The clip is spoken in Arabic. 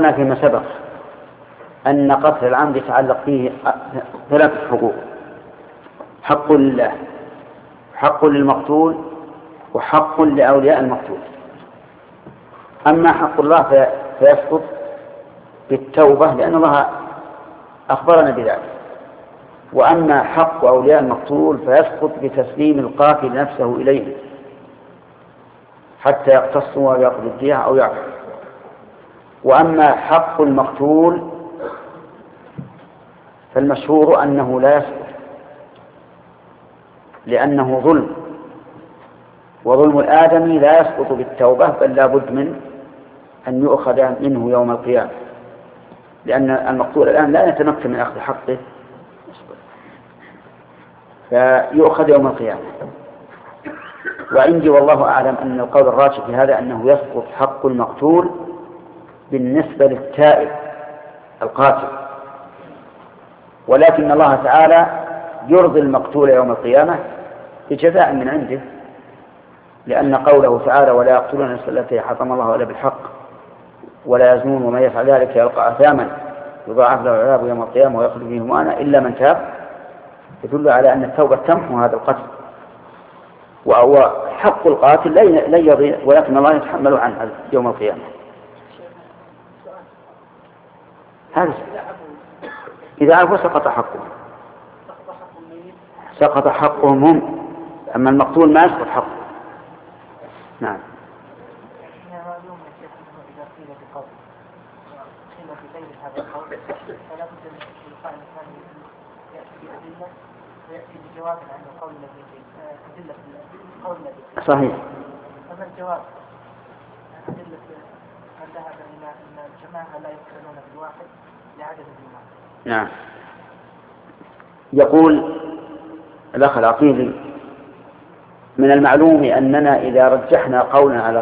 ذكرنا فيما سبق أن قتل العمد يتعلق فيه 3 حقوق: حق لله، حق للمقتول، وحق لأولياء المقتول. أما حق الله فيسقط بالتوبة لأن الله أخبرنا بذلك، وأما حق أولياء المقتول فيسقط بتسليم القاتل نفسه إليه حتى يقتصوا ويأخذوا الدية أو يعفو. وأما حق المقتول فالمشهور أنه لا يسقط لأنه ظلم، وظلم الآدمي لا يسقط بالتوبة بل لا بد من أن يؤخذ منه يوم القيامة، لأن المقتول الآن لا يتمكن من أخذ حقه فيؤخذ يوم القيامة. وعندي والله أعلم أن القول الراجح في هذا أنه يسقط حق المقتول بالنسبة للتائب القاتل، ولكن الله تعالى يرضي المقتول يوم القيامة بجزاء من عنده، لأن قوله تعالى: ولا يقتلون النفس التي حرم الله إلا بالحق ولا يزنون ومن يفعل ذلك يلقى أثاما يضاعف له العذاب يوم القيامة ويخلد فيه مهانا إلا من تاب، يدل على أن التوبة تمحو هذا القتل. وحق القاتل لا يضيع، ولكن الله يتحمل عنه يوم القيامة. هذا إذا عفوا سقط حقهم هم، أما المقتول ما يسقط حقه. نعم. صحيح. هذا الجواب أدلة من ذهب إلى أن الجماعة لا يقتلون بالواحد لعدد الجماعة. نعم. يقول الأخ العقيلي: من المعلوم أننا إذا رجحنا قولنا على